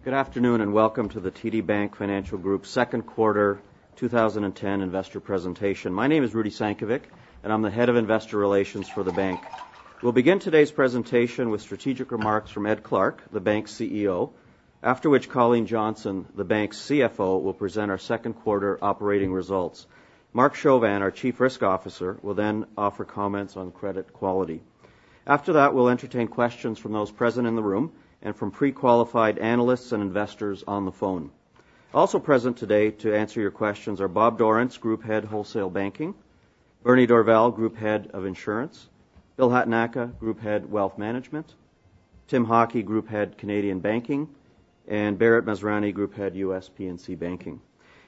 Good afternoon and welcome to the TD Bank Financial Group second quarter 2010 investor presentation. My name is Rudy Sankovic and I'm the head of investor relations for the bank. We'll begin today's presentation with strategic remarks from Ed Clark, the bank's CEO, after which Colleen Johnson, the bank's CFO, will present our second quarter operating results. Mark Chauvin, our Chief Risk Officer, will then offer comments on credit quality. After that, we'll entertain questions from those present in the room and from pre-qualified analysts and investors on the phone. Also present today to answer your questions are Bob Dorrance, Group Head, Wholesale Banking, Bernie Dorval, Group Head of Insurance, Bill Hatnaka, Group Head, Wealth Management, Tim Hockey, Group Head, Canadian Banking, and Bharat Masrani, Group Head, U.S. P&C Banking.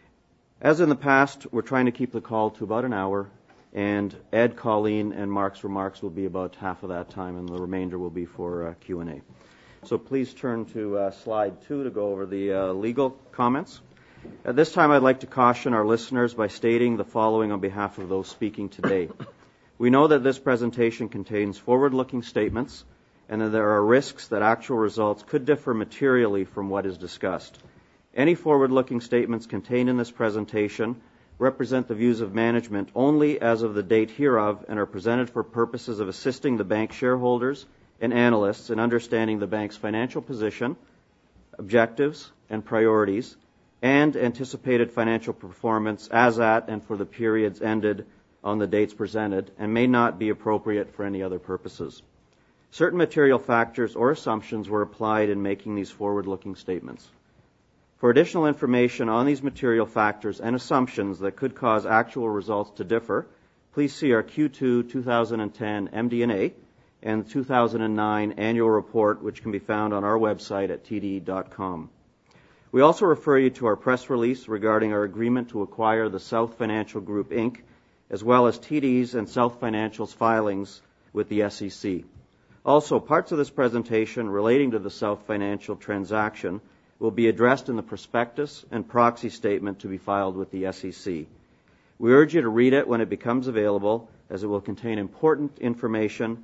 As in the past, we're trying to keep the call to about an hour, and Ed, Colleen, and Mark's remarks will be about half of that time, and the remainder will be for Q&A. So please turn to slide 2 to go over the legal comments. At this time, I'd like to caution our listeners by stating the following on behalf of those speaking today. We know that this presentation contains forward-looking statements and that there are risks that actual results could differ materially from what is discussed. Any forward-looking statements contained in this presentation represent the views of management only as of the date hereof and are presented for purposes of assisting the bank shareholders and analysts in understanding the bank's financial position, objectives and priorities, and anticipated financial performance as at and for the periods ended on the dates presented, and may not be appropriate for any other purposes. Certain material factors or assumptions were applied in making these forward-looking statements. For additional information on these material factors and assumptions that could cause actual results to differ, please see our Q2 2010 MD&A and the 2009 annual report, which can be found on our website at td.com. We also refer you to our press release regarding our agreement to acquire the South Financial Group, Inc., as well as TD's and South Financial's filings with the SEC. Also, parts of this presentation relating to the South Financial transaction will be addressed in the prospectus and proxy statement to be filed with the SEC. We urge you to read it when it becomes available, as it will contain important information.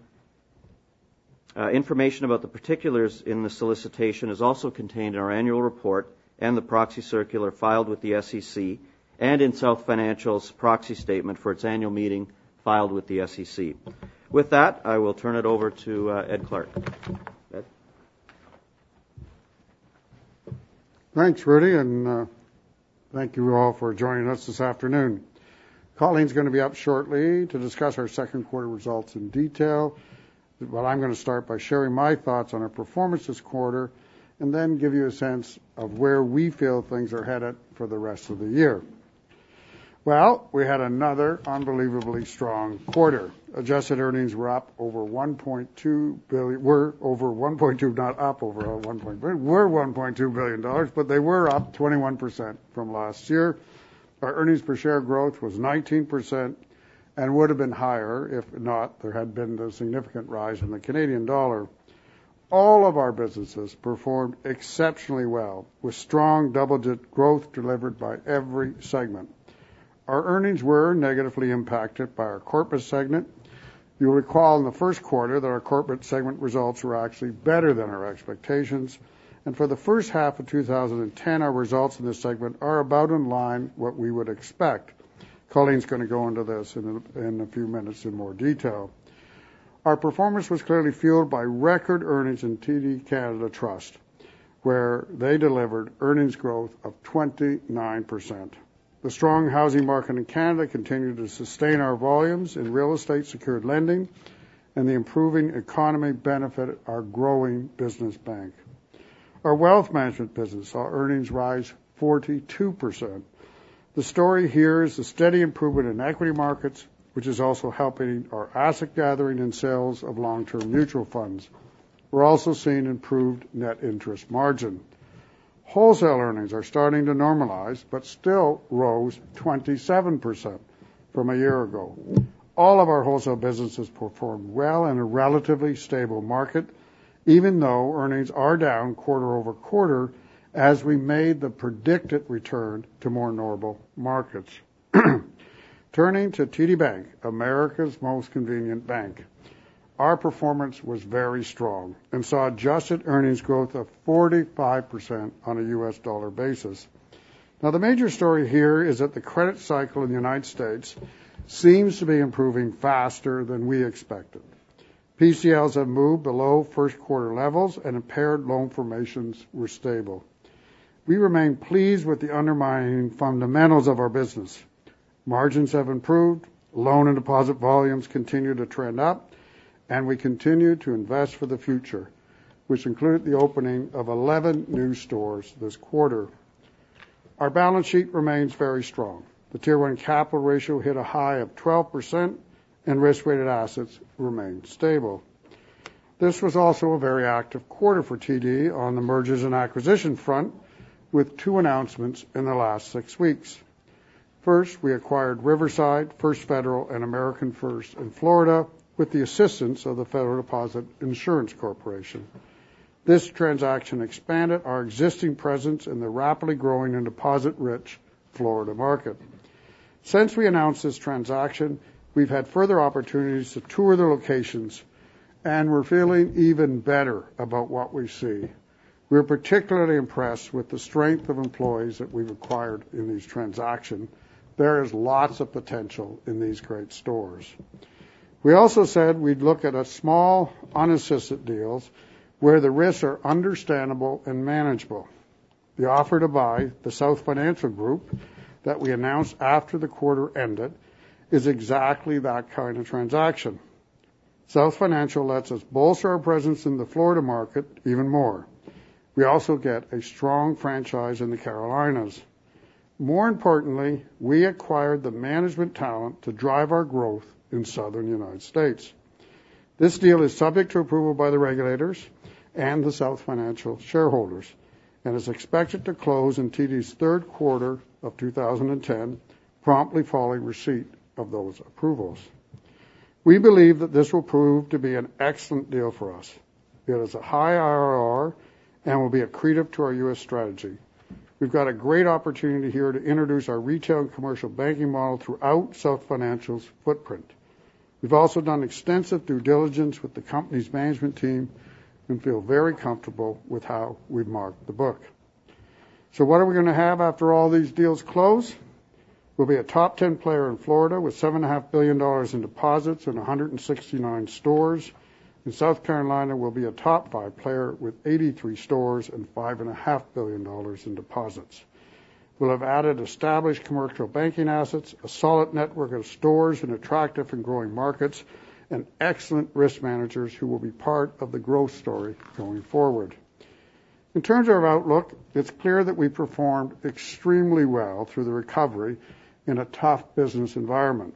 Information about the particulars in the solicitation is also contained in our annual report and the proxy circular filed with the SEC and in South Financial's proxy statement for its annual meeting filed with the SEC. With that, I will turn it over to Ed Clark. Ed? Thanks, Rudy, and thank you all for joining us this afternoon. Colleen's going to be up shortly to discuss our second quarter results in detail. But I'm going to start by sharing my thoughts on our performance this quarter and then give you a sense of where we feel things are headed for the rest of the year. Well, we had another unbelievably strong quarter. Adjusted earnings were up over 1.2 billion. We're over 1.2, not up over 1.2 billion. We're $1.2 billion, but they were up 21% from last year. Our earnings per share growth was 19%. And would have been higher if not there had been the significant rise in the Canadian dollar. All of our businesses performed exceptionally well, with strong double-digit growth delivered by every segment. Our earnings were negatively impacted by our corporate segment. You'll recall in the first quarter that our corporate segment results were actually better than our expectations. And for the first half of 2010, our results in this segment are about in line what we would expect. Colleen's going to go into this in a few minutes in more detail. Our performance was clearly fueled by record earnings in TD Canada Trust, where they delivered earnings growth of 29%. The strong housing market in Canada continued to sustain our volumes in real estate secured lending, and the improving economy benefited our growing business bank. Our wealth management business saw earnings rise 42%. The story here is the steady improvement in equity markets, which is also helping our asset gathering and sales of long-term mutual funds. We're also seeing improved net interest margin. Wholesale earnings are starting to normalize, but still rose 27% from a year ago. All of our wholesale businesses performed well in a relatively stable market, even though earnings are down quarter over quarter as we made the predicted return to more normal markets. Turning to TD Bank, America's most convenient bank. our performance was very strong and saw adjusted earnings growth of 45% on a U.S. dollar basis. Now, the major story here is that the credit cycle in the United States seems to be improving faster than we expected. PCLs have moved below first quarter levels and impaired loan formations were stable. We remain pleased with the underlying fundamentals of our business. Margins have improved, loan and deposit volumes continue to trend up, and we continue to invest for the future, which included the opening of 11 new stores this quarter. Our balance sheet remains very strong. The Tier 1 capital ratio hit a high of 12%, and risk-weighted assets remain stable. This was also a very active quarter for TD on the mergers and acquisition front, with 2 announcements in the last 6 weeks. First, we acquired Riverside, First Federal, and American First in Florida with the assistance of the Federal Deposit Insurance Corporation. This transaction expanded our existing presence in the rapidly growing and deposit-rich Florida market. Since we announced this transaction, we've had further opportunities to tour the locations, and we're feeling even better about what we see. We're particularly impressed with the strength of employees that we've acquired in these transactions. There is lots of potential in these great stores. We also said we'd look at a small, unassisted deals where the risks are understandable and manageable. The offer to buy the South Financial Group that we announced after the quarter ended is exactly that kind of transaction. South Financial lets us bolster our presence in the Florida market even more. We also get a strong franchise in the Carolinas. More importantly, we acquired the management talent to drive our growth in southern United States. This deal is subject to approval by the regulators and the South Financial shareholders, and is expected to close in TD's third quarter of 2010, promptly following receipt of those approvals. We believe that this will prove to be an excellent deal for us. It is a high IRR and will be accretive to our U.S. strategy. We've got a great opportunity here to introduce our retail and commercial banking model throughout South Financial's footprint. We've also done extensive due diligence with the company's management team and feel very comfortable with how we've marked the book. So what are we going to have after all these deals close? We'll be a top 10 player in Florida with $7.5 billion in deposits and 169 stores. In South Carolina, we'll be a top 5 player with 83 stores and $5.5 billion in deposits. We'll have added established commercial banking assets, a solid network of stores in attractive and growing markets, and excellent risk managers who will be part of the growth story going forward. In terms of our outlook, it's clear that we performed extremely well through the recovery in a tough business environment.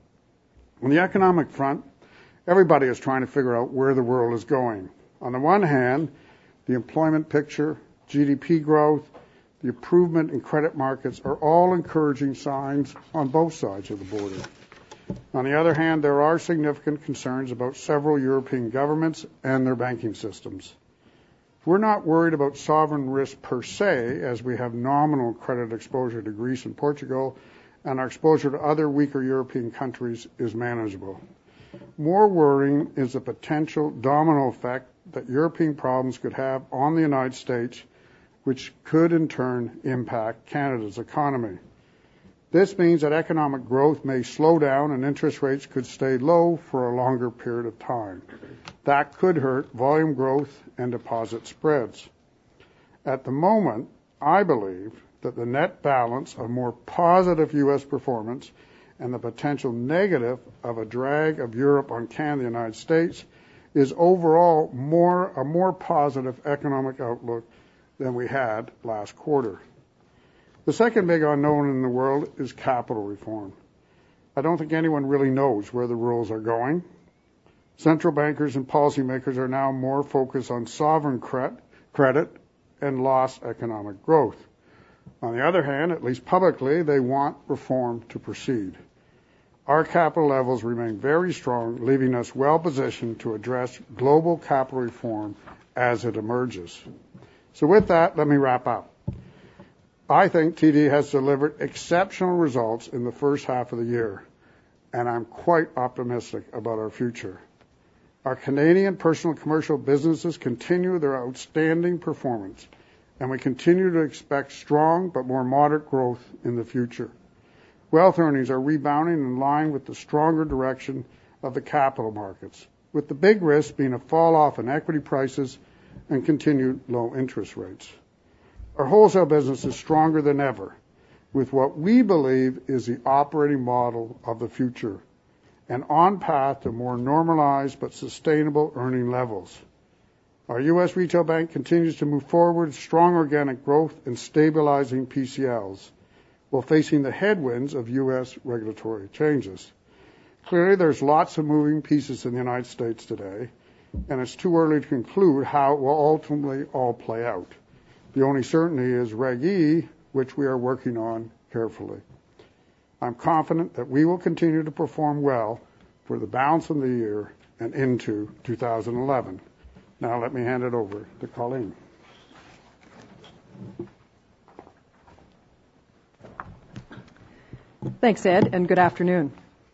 On the economic front, everybody is trying to figure out where the world is going. On the one hand, the employment picture, GDP growth, the improvement in credit markets are all encouraging signs on both sides of the border. On the other hand, there are significant concerns about several European governments and their banking systems. We're not worried about sovereign risk per se, as we have nominal credit exposure to Greece and Portugal, and our exposure to other weaker European countries is manageable. More worrying is the potential domino effect that European problems could have on the United States, which could in turn impact Canada's economy. This means that economic growth may slow down and interest rates could stay low for a longer period of time. That could hurt volume growth and deposit spreads. At the moment, I believe that the net balance of more positive U.S. performance and the potential negative of a drag of Europe on Canada and the United States is overall a more positive economic outlook than we had last quarter. The second big unknown in the world is capital reform. I don't think anyone really knows where the rules are going. Central bankers and policymakers are now more focused on sovereign credit and lost economic growth. On the other hand, at least publicly, they want reform to proceed. Our capital levels remain very strong, leaving us well positioned to address global capital reform as it emerges. So with that, let me wrap up. I think TD has delivered exceptional results in the first half of the year, and I'm quite optimistic about our future. Our Canadian personal and commercial businesses continue their outstanding performance, and we continue to expect strong but more moderate growth in the future. Wealth earnings are rebounding in line with the stronger direction of the capital markets, with the big risk being a fall off in equity prices and continued low interest rates. Our wholesale business is stronger than ever, with what we believe is the operating model of the future, and on path to more normalized but sustainable earning levels. Our U.S. retail bank continues to move forward, strong organic growth and stabilizing PCLs, while facing the headwinds of U.S. regulatory changes. Clearly, there's lots of moving pieces in the United States today, and it's too early to conclude how it will ultimately all play out. The only certainty is Reg E, which we are working on carefully. I'm confident that we will continue to perform well for the balance of the year and into 2011. Now let me hand it over to Colleen. Thanks, Ed, and good afternoon.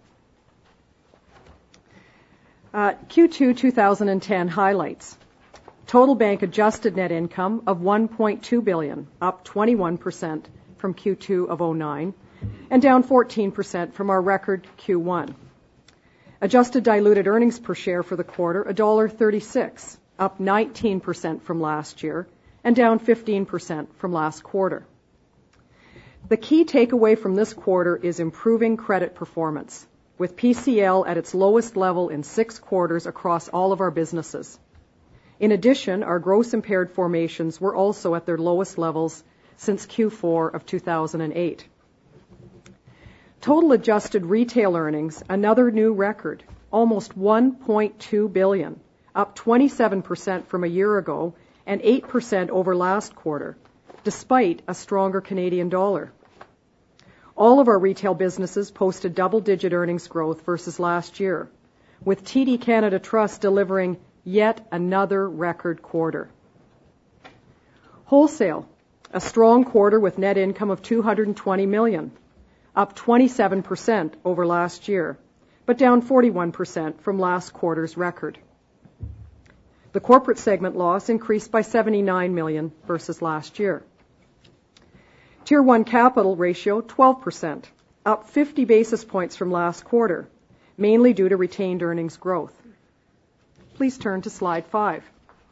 Q2 2010 highlights. Total bank adjusted net income of $1.2 billion, up 21% from Q2 of 2009, and down 14% from our record Q1. Adjusted diluted earnings per share for the quarter, $1.36, up 19% from last year, and down 15% from last quarter. The key takeaway from this quarter is improving credit performance, with PCL at its lowest level in 6 quarters across all of our businesses. In addition, our gross impaired formations were also at their lowest levels since Q4 of 2008. Total adjusted retail earnings, another new record, almost $1.2 billion, up 27% from a year ago and 8% over last quarter, despite a stronger Canadian dollar. All of our retail businesses posted double-digit earnings growth versus last year, with TD Canada Trust delivering yet another record quarter. Wholesale, a strong quarter with net income of $220 million, up 27% over last year, but down 41% from last quarter's record. The corporate segment loss increased by $79 million versus last year. Tier 1 capital ratio, 12%, up 50 basis points from last quarter, mainly due to retained earnings growth. Please turn to slide 5.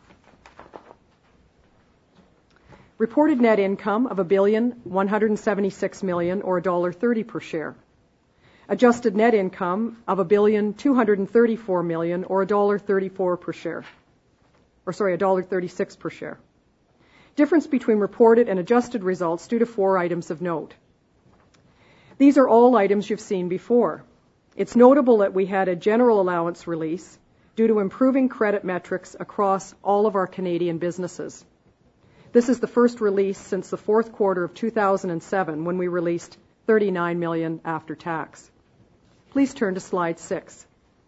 Reported net income of $1,176 million or $1.30 per share. Adjusted net income of $1,234 million or $1.34 per share. $1.36 per share. Difference between reported and adjusted results due to 4 items of note. These are all items you've seen before. It's notable that we had a general allowance release due to improving credit metrics across all of our Canadian businesses. This is the first release since the fourth quarter of 2007 when we released $39 million after tax. Please turn to slide 6.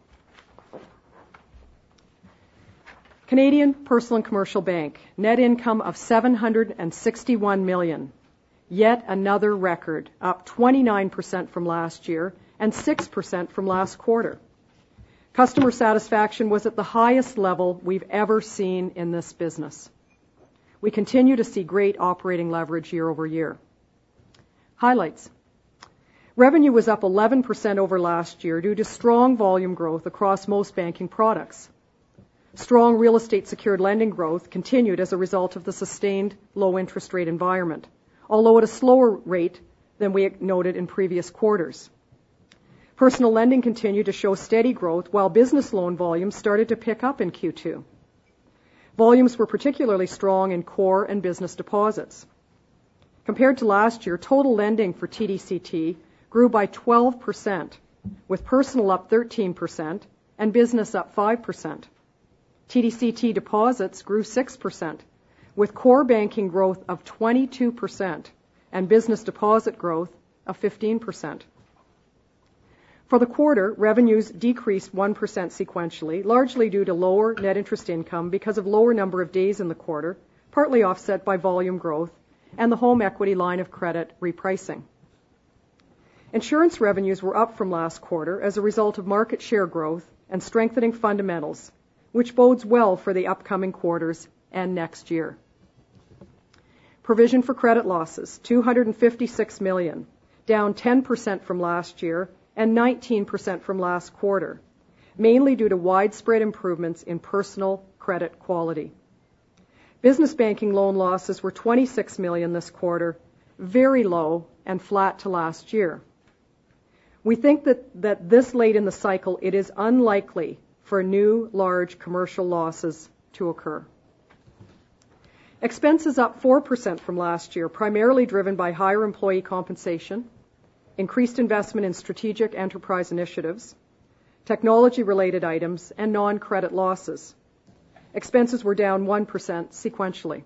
Canadian Personal and Commercial Bank, net income of $761 million, yet another record, up 29% from last year and 6% from last quarter. Customer satisfaction was at the highest level we've ever seen in this business. We continue to see great operating leverage year over year. Highlights. Revenue was up 11% over last year due to strong volume growth across most banking products. Strong real estate secured lending growth continued as a result of the sustained low interest rate environment, although at a slower rate than we noted in previous quarters. Personal lending continued to show steady growth while business loan volumes started to pick up in Q2. Volumes were particularly strong in core and business deposits. Compared to last year, total lending for TDCT grew by 12%, with personal up 13% and business up 5%. TDCT deposits grew 6%, with core banking growth of 22% and business deposit growth of 15%. For the quarter, revenues decreased 1% sequentially, largely due to lower net interest income because of lower number of days in the quarter, partly offset by volume growth and the home equity line of credit repricing. Insurance revenues were up from last quarter as a result of market share growth and strengthening fundamentals, which bodes well for the upcoming quarters and next year. Provision for credit losses, $256 million, down 10% from last year and 19% from last quarter, mainly due to widespread improvements in personal credit quality. Business banking loan losses were $26 million this quarter, very low and flat to last year. We think that this late in the cycle, it is unlikely for new large commercial losses to occur. Expenses up 4% from last year, primarily driven by higher employee compensation, increased investment in strategic enterprise initiatives, technology-related items, and non-credit losses. Expenses were down 1% sequentially.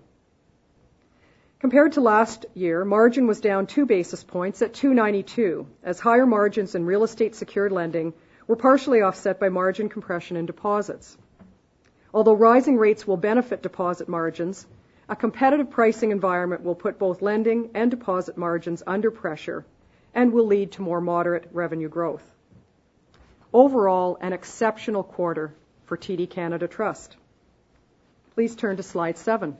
Compared to last year, margin was down 2 basis points at 292, as higher margins in real estate secured lending were partially offset by margin compression in deposits. Although rising rates will benefit deposit margins, a competitive pricing environment will put both lending and deposit margins under pressure and will lead to more moderate revenue growth. Overall, an exceptional quarter for TD Canada Trust. Please turn to slide 7.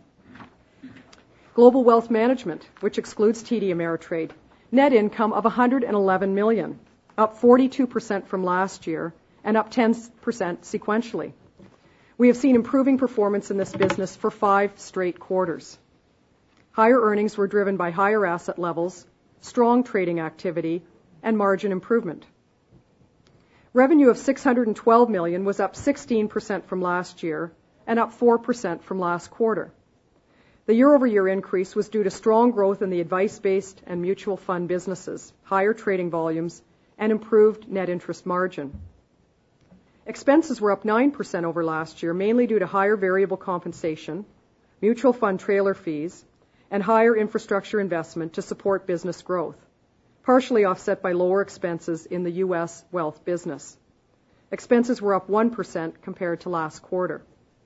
Global Wealth Management, which excludes TD Ameritrade, net income of $111 million, up 42% from last year and up 10% sequentially. We have seen improving performance in this business for 5 straight quarters. Higher earnings were driven by higher asset levels, strong trading activity, and margin improvement. Revenue of $612 million was up 16% from last year and up 4% from last quarter. The year-over-year increase was due to strong growth in the advice-based and mutual fund businesses, higher trading volumes, and improved net interest margin. Expenses were up 9% over last year, mainly due to higher variable compensation, mutual fund trailer fees, and higher infrastructure investment to support business growth, partially offset by lower expenses in the U.S. wealth business. Expenses were up 1% compared to last quarter.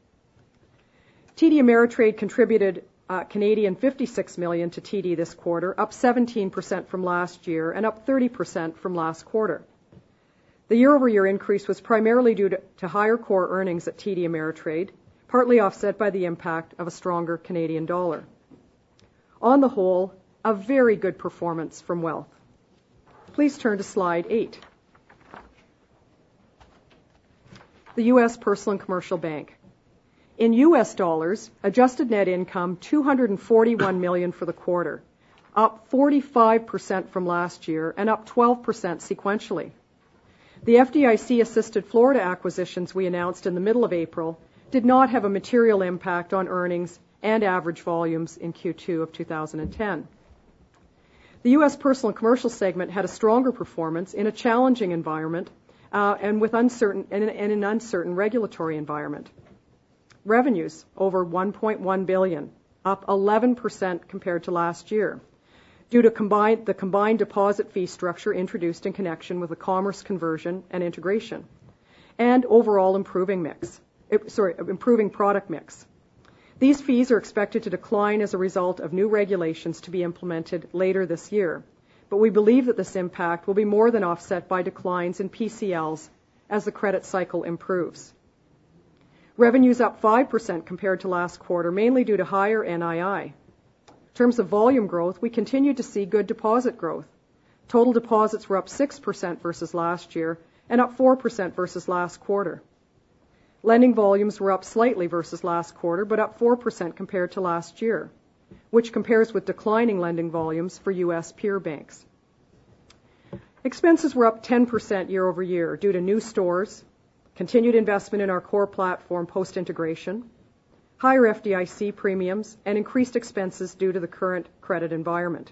TD Ameritrade contributed Canadian $56 million to TD this quarter, up 17% from last year and up 30% from last quarter. The year-over-year increase was primarily due to higher core earnings at TD Ameritrade, partly offset by the impact of a stronger Canadian dollar. On the whole, a very good performance from Wealth. Please turn to slide 8. The U.S. Personal and Commercial Bank. In U.S. dollars, adjusted net income $241 million for the quarter, up 45% from last year and up 12% sequentially. The FDIC-assisted Florida acquisitions we announced in the middle of April did not have a material impact on earnings and average volumes in Q2 of 2010. The U.S. Personal and Commercial segment had a stronger performance in a challenging environment and in an uncertain regulatory environment. Revenues over $1.1 billion, up 11% compared to last year, due to the combined deposit fee structure introduced in connection with the commerce conversion and integration, and overall improving product mix. These fees are expected to decline as a result of new regulations to be implemented later this year, but we believe that this impact will be more than offset by declines in PCLs as the credit cycle improves. Revenues up 5% compared to last quarter, mainly due to higher NII. In terms of volume growth, we continued to see good deposit growth. Total deposits were up 6% versus last year and up 4% versus last quarter. Lending volumes were up slightly versus last quarter, but up 4% compared to last year, which compares with declining lending volumes for U.S. peer banks. Expenses were up 10% year over year due to new stores, continued investment in our core platform post-integration, higher FDIC premiums, and increased expenses due to the current credit environment.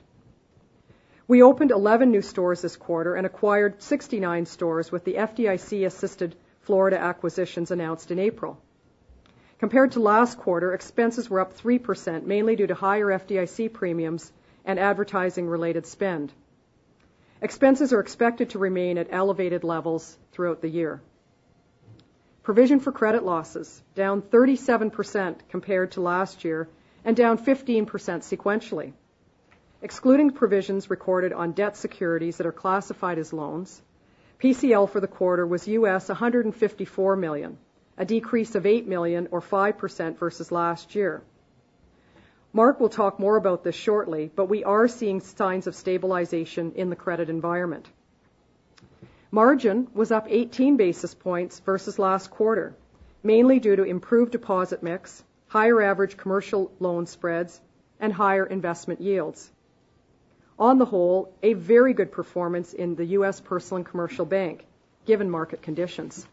We opened 11 new stores this quarter and acquired 69 stores with the FDIC-assisted Florida acquisitions announced in April. Compared to last quarter, expenses were up 3%, mainly due to higher FDIC premiums and advertising-related spend. Expenses are expected to remain at elevated levels throughout the year. Provision for credit losses, down 37% compared to last year and down 15% sequentially. Excluding provisions recorded on debt securities that are classified as loans, PCL for the quarter was US $154 million, a decrease of $8 million or 5% versus last year. Mark will talk more about this shortly, but we are seeing signs of stabilization in the credit environment. Margin was up 18 basis points versus last quarter, mainly due to improved deposit mix, higher average commercial loan spreads, and higher investment yields. On the whole, a very good performance in the U.S. Personal and Commercial Bank, given market conditions.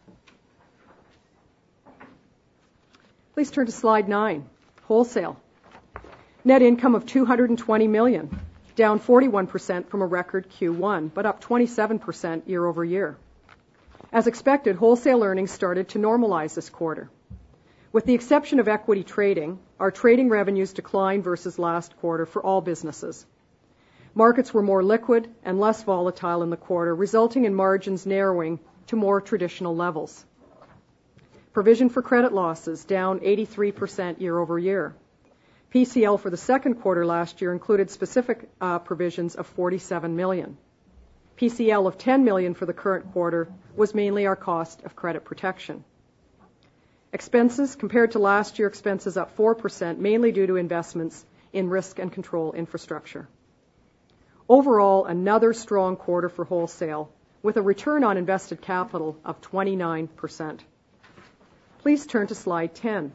Please turn to slide 9, Wholesale. Net income of $220 million, down 41% from a record Q1, but up 27% year over year. As expected, wholesale earnings started to normalize this quarter. With the exception of equity trading, our trading revenues declined versus last quarter for all businesses. Markets were more liquid and less volatile in the quarter, resulting in margins narrowing to more traditional levels. Provision for credit losses down 83% year over year. PCL for the second quarter last year included specific provisions of $47 million. PCL of $10 million for the current quarter was mainly our cost of credit protection. Expenses, compared to last year, expenses up 4%, mainly due to investments in risk and control infrastructure. Overall, another strong quarter for wholesale, with a return on invested capital of 29%. Please turn to slide 10.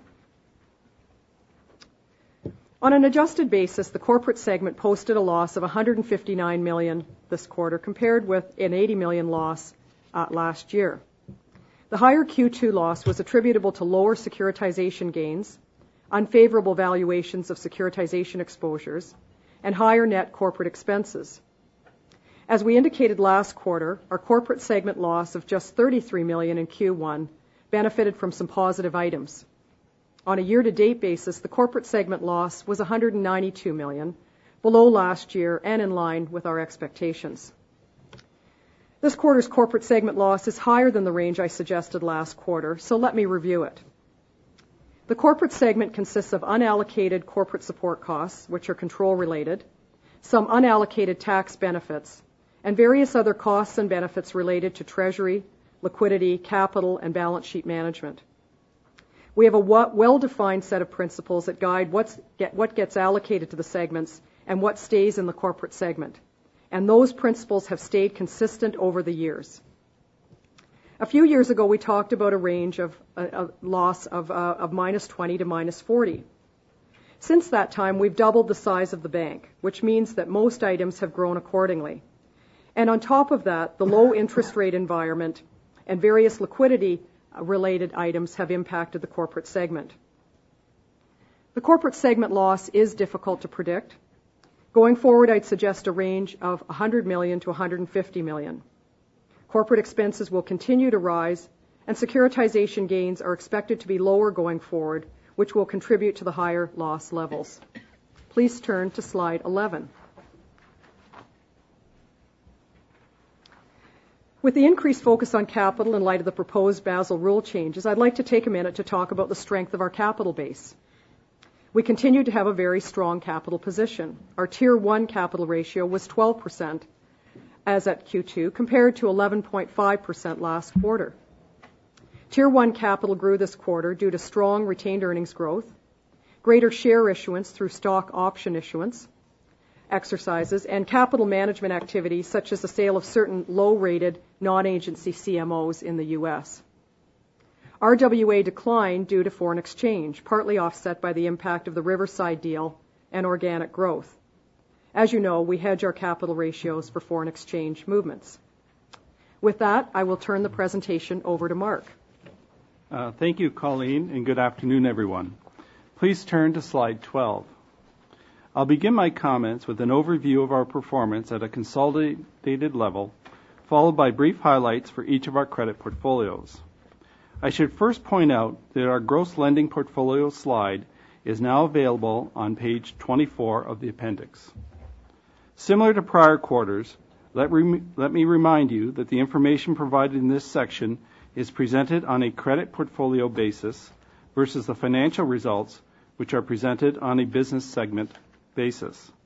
On an adjusted basis, the corporate segment posted a loss of $159 million this quarter, compared with an $80 million loss last year. The higher Q2 loss was attributable to lower securitization gains, unfavorable valuations of securitization exposures, and higher net corporate expenses. As we indicated last quarter, our corporate segment loss of just $33 million in Q1 benefited from some positive items. On a year-to-date basis, the corporate segment loss was $192 million, below last year and in line with our expectations. This quarter's corporate segment loss is higher than the range I suggested last quarter, so let me review it. The corporate segment consists of unallocated corporate support costs, which are control-related, some unallocated tax benefits, and various other costs and benefits related to treasury, liquidity, capital, and balance sheet management. We have a well-defined set of principles that guide what gets allocated to the segments and what stays in the corporate segment, and those principles have stayed consistent over the years. A few years ago, we talked about a range of a loss of minus 20 to minus 40. Since that time, we've doubled the size of the bank, which means that most items have grown accordingly. And on top of that, the low interest rate environment and various liquidity-related items have impacted the corporate segment. The corporate segment loss is difficult to predict. Going forward, I'd suggest a range of $100 million to $150 million. Corporate expenses will continue to rise, and securitization gains are expected to be lower going forward, which will contribute to the higher loss levels. Please turn to slide 11. With the increased focus on capital in light of the proposed Basel rule changes, I'd like to take a minute to talk about the strength of our capital base. We continue to have a very strong capital position. Our Tier 1 capital ratio was 12% as at Q2, compared to 11.5% last quarter. Tier 1 capital grew this quarter due to strong retained earnings growth, greater share issuance through stock option issuance exercises, and capital management activities such as the sale of certain low-rated non-agency CMOs in the U.S. RWA declined due to foreign exchange, partly offset by the impact of the Riverside deal and organic growth. As you know, we hedge our capital ratios for foreign exchange movements. With that, I will turn the presentation over to Mark. Thank you, Colleen, and good afternoon, everyone. Please turn to slide 12. I'll begin my comments with an overview of our performance at a consolidated level, followed by brief highlights for each of our credit portfolios. I should first point out that our gross lending portfolio slide is now available on page 24 of the appendix. Similar to prior quarters, let me remind you that the information provided in this section is presented on a credit portfolio basis versus the financial results, which are presented on a business segment basis.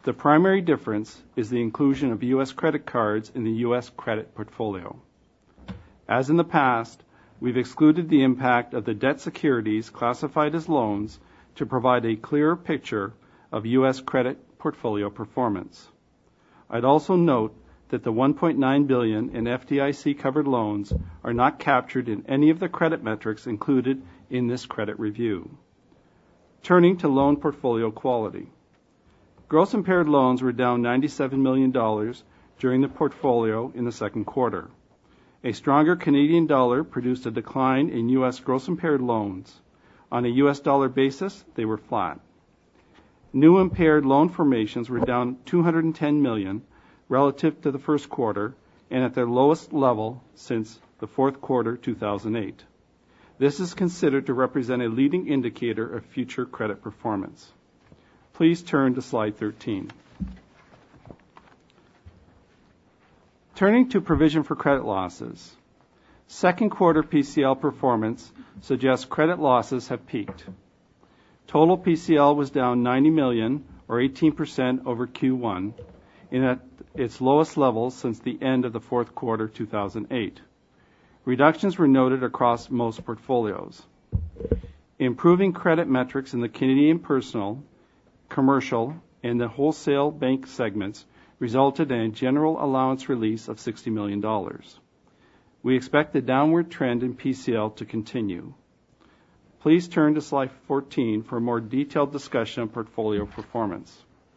The primary difference is the inclusion of U.S. credit cards in the U.S. credit portfolio. As in the past, we've excluded the impact of the debt securities classified as loans to provide a clearer picture of U.S. credit portfolio performance. I'd also note that the $1.9 billion in FDIC-covered loans are not captured in any of the credit metrics included in this credit review. Turning to loan portfolio quality. Gross impaired loans were down $97 million during the portfolio in the second quarter. A stronger Canadian dollar produced a decline in U.S. gross impaired loans. On a U.S. dollar basis, they were flat. New impaired loan formations were down $210 million relative to the first quarter and at their lowest level since the fourth quarter 2008. This is considered to represent a leading indicator of future credit performance. Please turn to slide 13. Turning to provision for credit losses. Second quarter PCL performance suggests credit losses have peaked. Total PCL was down $90 million, or 18% over Q1, and at its lowest level since the end of the fourth quarter 2008. Reductions were noted across most portfolios. Improving credit metrics in the Canadian personal, commercial, and the wholesale bank segments resulted in a general allowance release of $60 million. We expect the downward trend in PCL to continue. Please turn to slide 14 for a more detailed discussion of portfolio performance.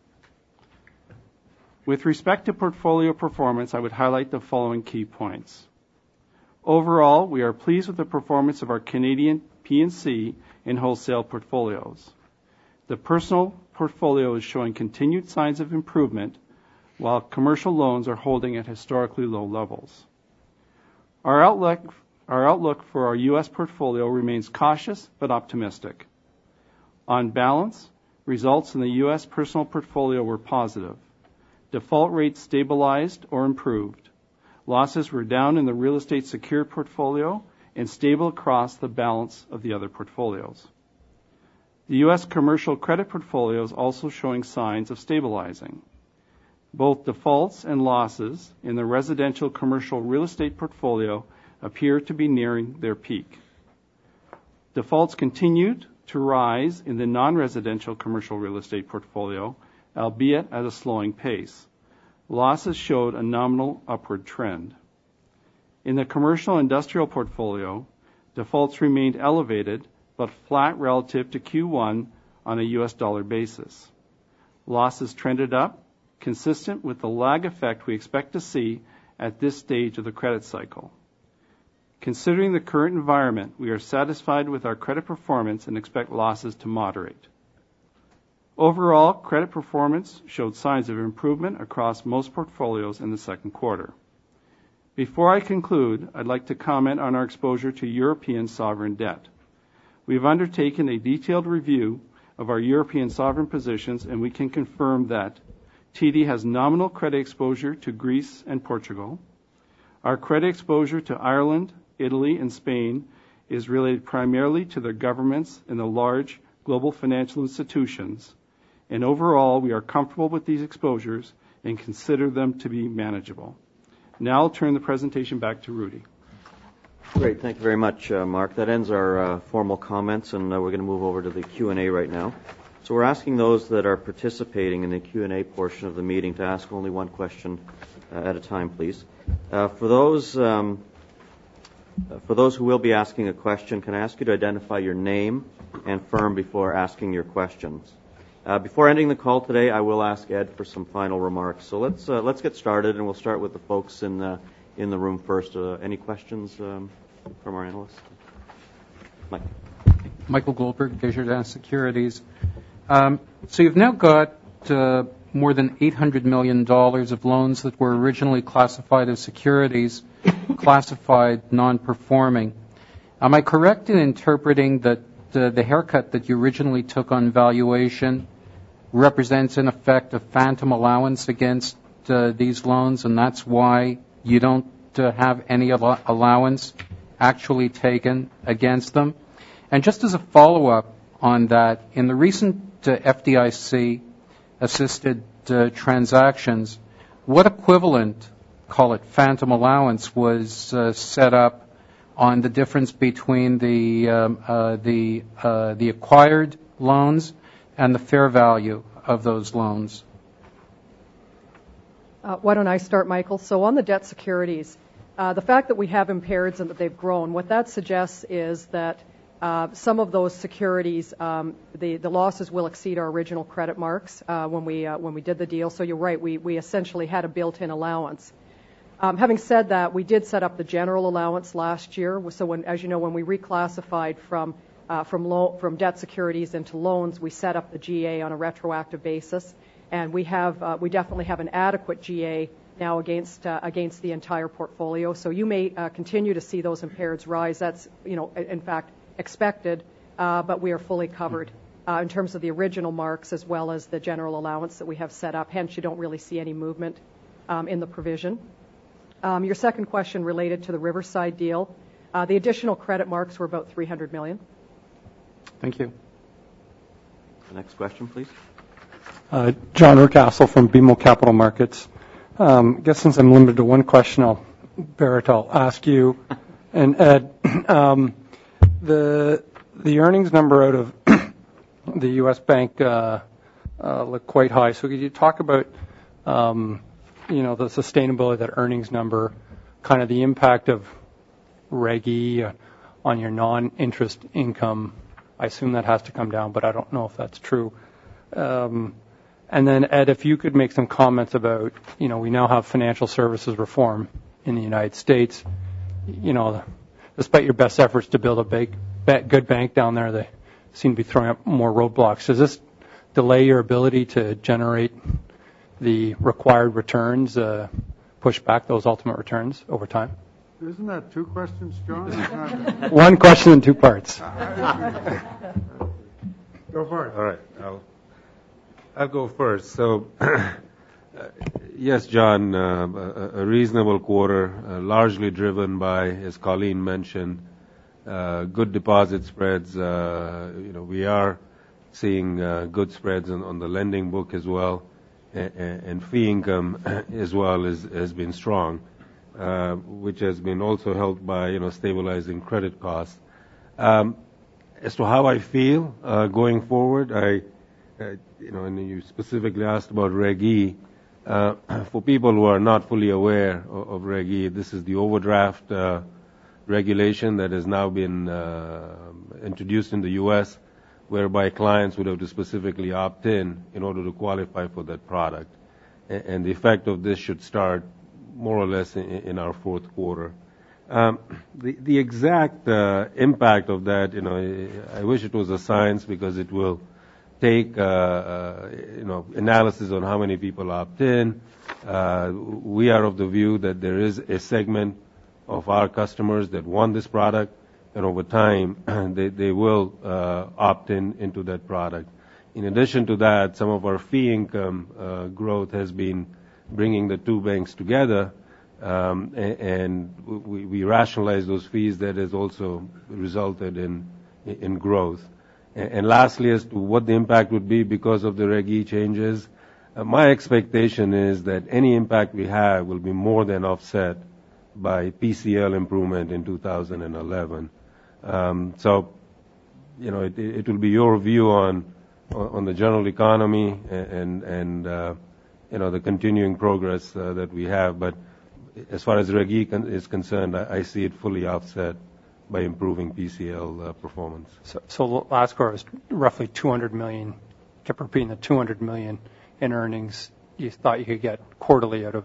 With respect to portfolio performance, I would highlight the following key points. Overall, we are pleased with the performance of our Canadian P&C and wholesale portfolios. The personal portfolio is showing continued signs of improvement, while commercial loans are holding at historically low levels. Our outlook for our U.S. portfolio remains cautious but optimistic. On balance, results in the U.S. personal portfolio were positive. Default rates stabilized or improved. Losses were down in the real estate secured portfolio and stable across the balance of the other portfolios. The U.S. commercial credit portfolio is also showing signs of stabilizing. Both defaults and losses in the residential commercial real estate portfolio appear to be nearing their peak. Defaults continued to rise in the non-residential commercial real estate portfolio, albeit at a slowing pace. Losses showed a nominal upward trend. In the commercial industrial portfolio, defaults remained elevated but flat relative to Q1 on a U.S. dollar basis. Losses trended up, consistent with the lag effect we expect to see at this stage of the credit cycle. Considering the current environment, we are satisfied with our credit performance and expect losses to moderate. Overall, credit performance showed signs of improvement across most portfolios in the second quarter. Before I conclude, I'd like to comment on our exposure to European sovereign debt. We've undertaken a detailed review of our European sovereign positions, and we can confirm that TD has nominal credit exposure to Greece and Portugal. Our credit exposure to Ireland, Italy, and Spain is related primarily to their governments and the large global financial institutions. And overall, we are comfortable with these exposures and consider them to be manageable. Now I'll turn the presentation back to Rudy. Great. Thank you very much, Mark. That ends our formal comments, and we're going to move over to the Q&A right now. So we're asking those that are participating in the Q&A portion of the meeting to ask only one question at a time, please. For those who will be asking a question, can I ask you to identify your name and firm before asking your questions? Before ending the call today, I will ask Ed for some final remarks. So let's get started, and we'll start with the folks in the room first. Any questions from our analysts? Mike. Michael Goldberg, Desjardins Securities. So you've now got more than $800 million of loans that were originally classified as securities, classified non-performing. Am I correct in interpreting that the haircut that you originally took on valuation represents, in effect, a phantom allowance against these loans, and that's why you don't have any allowance actually taken against them? And just as a follow-up on that, in the recent FDIC-assisted transactions, what equivalent, call it phantom allowance, was set up on the difference between the acquired loans and the fair value of those loans? Why don't I start, Michael? So on the debt securities, the fact that we have impaireds and that they've grown, what that suggests is that some of those securities, the losses will exceed our original credit marks when we did the deal. So you're right, we essentially had a built-in allowance. Having said that, we did set up the general allowance last year. So as you know, when we reclassified from debt securities into loans, we set up the GA on a retroactive basis, and we definitely have an adequate GA now against the entire portfolio. So you may continue to see those impaireds rise. That's in fact expected, but we are fully covered in terms of the original marks as well as the general allowance that we have set up. Hence, you don't really see any movement in the provision. Your second question related to the Riverside deal. The additional credit marks were about $300 million. Thank you. The next question, please. John Rucastle from BMO Capital Markets. I guess since I'm limited to one question, I'll ask you and Ed. The earnings number out of the U.S. bank look quite high. So could you talk about the sustainability of that earnings number, kind of the impact of Reg E on your non-interest income? I assume that has to come down, but I don't know if that's true. And then, Ed, if you could make some comments about, we now have financial services reform in the United States. Despite your best efforts to build a good bank down there, they seem to be throwing up more roadblocks. Does this delay your ability to generate the required returns, push back those ultimate returns over time? Isn't that two questions, John? One question in two parts. Go for it. All right. I'll go first. So, yes, John, a reasonable quarter, largely driven by, as Colleen mentioned, good deposit spreads. We are seeing good spreads on the lending book as well, and fee income as well has been strong, which has been also helped by stabilizing credit costs. As to how I feel going forward, and you specifically asked about Reg E. For people who are not fully aware of Reg E, this is the overdraft regulation that has now been introduced in the U.S., whereby clients would have to specifically opt in order to qualify for that product. And the effect of this should start more or less in our fourth quarter. The exact impact of that, I wish it was a science, because it will take analysis on how many people opt in. We are of the view that there is a segment of our customers that want this product, and over time they will opt into that product. In addition to that, some of our fee income growth has been bringing the two banks together, and we rationalize those fees. That has also resulted in growth. And lastly, as to what the impact would be because of the Reg E changes, my expectation is that any impact we have will be more than offset by PCL improvement in 2011. So, it will be your view on the general economy and the continuing progress that we have. But as far as Reg E is concerned, I see it fully offset by improving PCL performance. So last quarter was roughly $200 million. Kept repeating the $200 million in earnings you thought you could get quarterly out of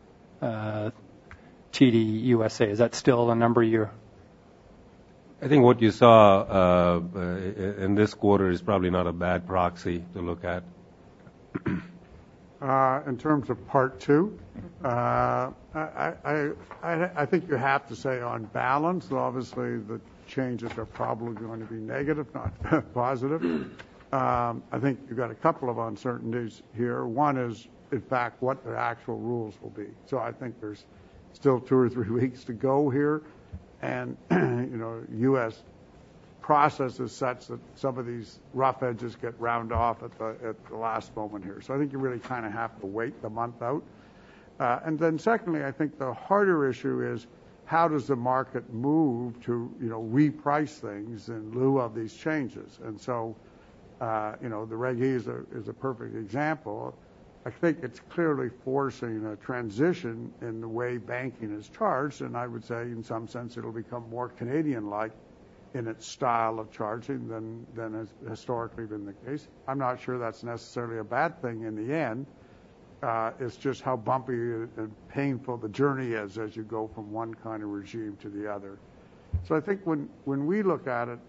TD USA. Is that still the number you're? I think what you saw in this quarter is probably not a bad proxy to look at. In terms of part two, I think you have to say on balance, obviously the changes are probably going to be negative, not positive. I think you've got a couple of uncertainties here. One is, in fact, what the actual rules will be. So I think there's still 2 or 3 weeks to go here. And, U.S. process is such that some of these rough edges get round off at the last moment here. So I think you really kind of have to wait the month out. And then secondly, I think the harder issue is how does the market move to, reprice things in lieu of these changes? And so, the Reg E is a perfect example. I think it's clearly forcing a transition in the way banking is charged, and I would say in some sense it'll become more Canadian-like in its style of charging than has historically been the case. I'm not sure that's necessarily a bad thing in the end. It's just how bumpy and painful the journey is as you go from one kind of regime to the other. So I think when we look at it,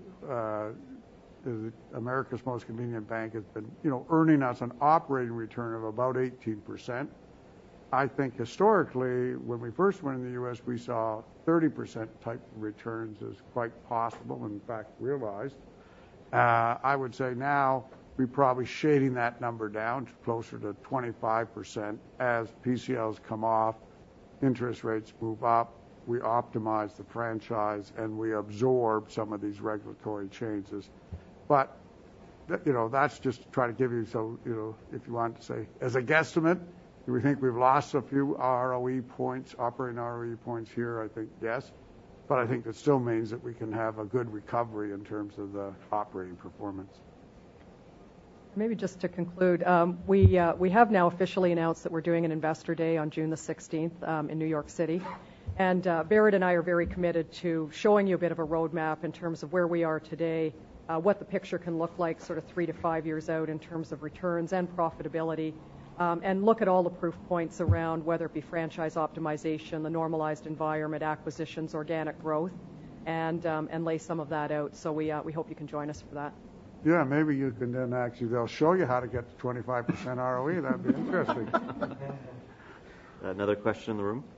America's Most Convenient Bank has been, earning us an operating return of about 18%. I think historically, when we first went in the U.S., we saw 30% type returns as quite possible, in fact, realized. I would say now we're probably shading that number down to closer to 25% as PCLs come off, interest rates move up, we optimize the franchise, and we absorb some of these regulatory changes. But, that's just to try to give you, so, if you want to say, as a guesstimate, do we think we've lost a few ROE points, operating ROE points here? I think yes. But I think that still means that we can have a good recovery in terms of the operating performance. Maybe just to conclude, we have now officially announced that we're doing an Investor Day on June the 16th in New York City. And Bharat and I are very committed to showing you a bit of a roadmap in terms of where we are today, what the picture can look like sort of 3 to 5 years out in terms of returns and profitability, and look at all the proof points around whether it be franchise optimization, the normalized environment, acquisitions, organic growth, and lay some of that out. So we hope you can join us for that. Yeah, maybe you can then they'll show you how to get to 25% ROE. That'd be interesting. Another question in the room?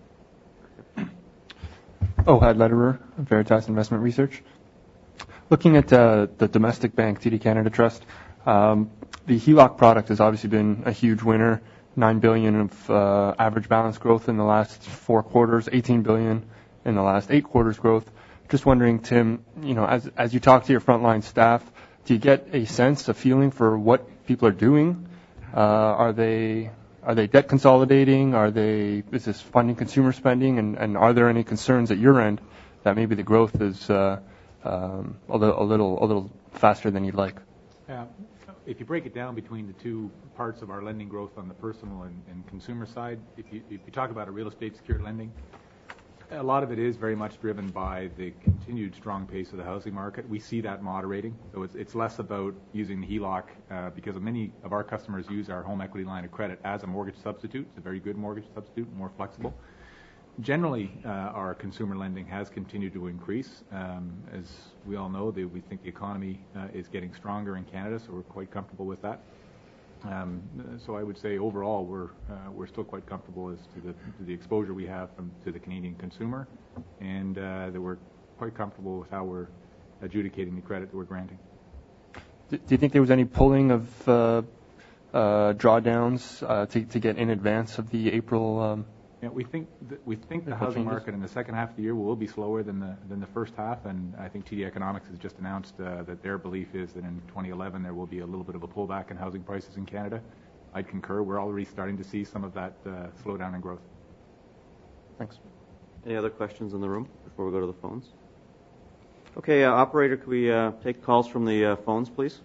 Ohad Lederer, Veritas Investment Research. Looking at the domestic bank, TD Canada Trust, the HELOC product has obviously been a huge winner, $9 billion of average balance growth in the last 4 quarters, $18 billion in the last 8 quarters growth. Just wondering, Tim, as you talk to your frontline staff, do you get a sense, a feeling for what people are doing? Are they debt consolidating? Is this funding consumer spending? And are there any concerns at your end that maybe the growth is a little faster than you'd like? If you break it down between the two parts of our lending growth on the personal and consumer side, if you talk about a real estate secured lending, a lot of it is very much driven by the continued strong pace of the housing market. We see that moderating. So it's less about using the HELOC because many of our customers use our home equity line of credit as a mortgage substitute. It's a very good mortgage substitute, more flexible. Generally, our consumer lending has continued to increase. As we all know, we think the economy is getting stronger in Canada, so we're quite comfortable with that. So I would say overall we're still quite comfortable as to the exposure we have to the Canadian consumer, and that we're quite comfortable with how we're adjudicating the credit that we're granting. Do you think there was any pulling of drawdowns to get in advance of the April? We think the housing market in the second half of the year will be slower than the first half, and I think TD Economics has just announced that their belief is that in 2011 there will be a little bit of a pullback in housing prices in Canada. I'd concur. We're already starting to see some of that slowdown in growth. Thanks. Any other questions in the room before we go to the phones? Okay, operator, could we take calls from the phones, please?